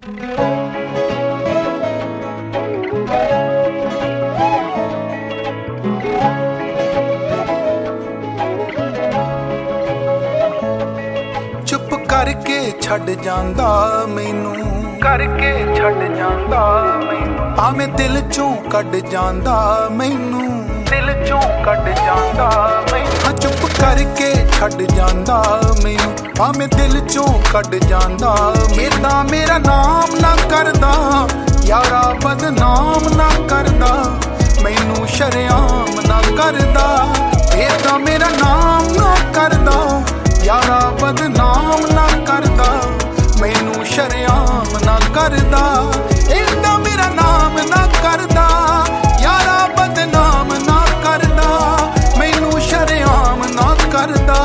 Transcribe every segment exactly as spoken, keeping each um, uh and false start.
चुप करके छड़ जांदा मैनू, करके छड़ जांदा मैनू, भावें दिल चों कढ जांदा मैनू, दिल चों कढ जांदा मैनू। चुप करके छड़ जांदा मैनू, भावें दिल चों कढ जांदा। एदा मेरा नाम ना करदा यारा, बदनाम ना करदा, मैनू शरेआम ना करदा। एदा मेरा नाम ना करदा यारा, बदनाम ना करदा, मैनू शरेआम ना करदा। एदा मेरा नाम ना करदा यारा, बदनाम ना करदा, मैनू शरेआम ना करदा।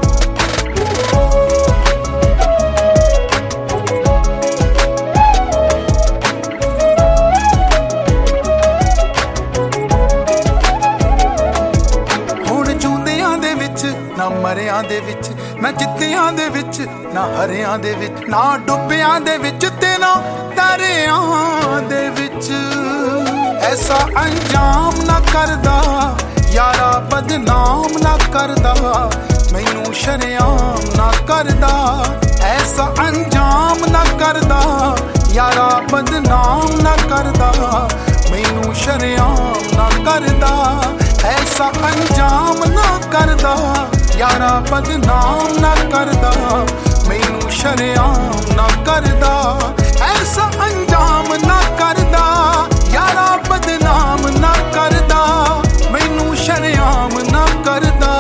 हुण जूंदियां दे विच ना मरियां दे विच, ना जित्तियां दे विच ना हरियां दे विच, ना डुबियां दे विच ते ना तरियां दे विच। ऐसा अंजाम ना करदा यारा, बदनाम ना करदा, मैनू शरेआम ना करदा। ऐसा अंजाम ना करदा यारा, बदनाम ना करदा, मैनू शरेआम ना करदा। ऐसा अंजाम ना करदा यारा, बदनाम ना करदा, मैनू शरेआम ना करदा। ऐसा अंजाम ना करदा यारा, बदनाम ना करदा, मैनू शरेआम ना करदा।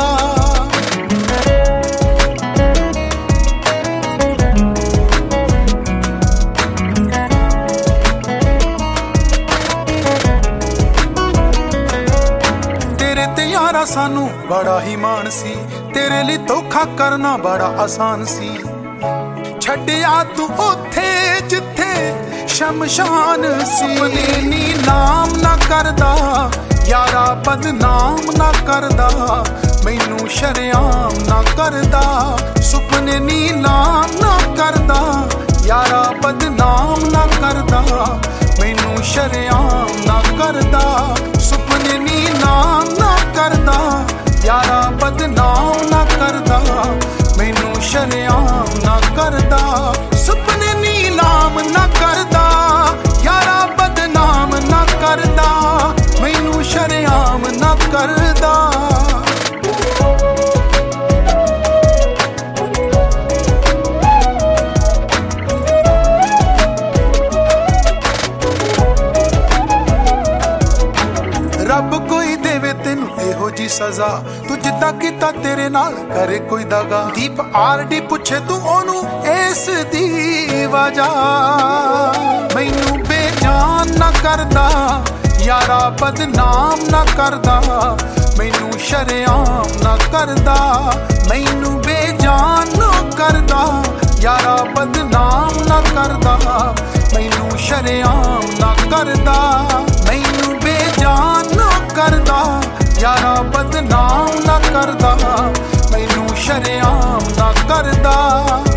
तेरे ते यारा सानू बड़ा ही मान सी, तेरे लिए धोखा करना बड़ा आसान सी। छड्डिया तू ओथे जिथे शमशान सी। नी नाम ना करदा यारा, बदनाम ना करदा, मैनू शरेआम ना करदा। सुपने नी नाम ना करदा यारा, बदनाम ना करदा, मैनू शरेआम ना करदा। सुपने नी नाम ना करदा यारा, बदनाम ना करदा, मैनू शरेआम ना करदा। सुपने नी नाम ना करदा यारा, बदनाम ना करदा, मैनू शरेआम ना करदा। रब कोई देवे तेनू एहो जी सजा, तू जिद्दां कीता तेरे नाल करे कोई दगा। दीप आर डी पुछे तू ओनू इस दी वजह, मैनू बेजान ना करदा यारा, बदनाम ना करदा, मैनू शरेआम ना करदा। मैनू बेजान ना करदा यारा, बदनाम ना करदा, मैनू शरेआम ना करदा। मैनू बेजान ना करदा यारा, बदनाम ना करदा, मैनू शरेआम ना करदा।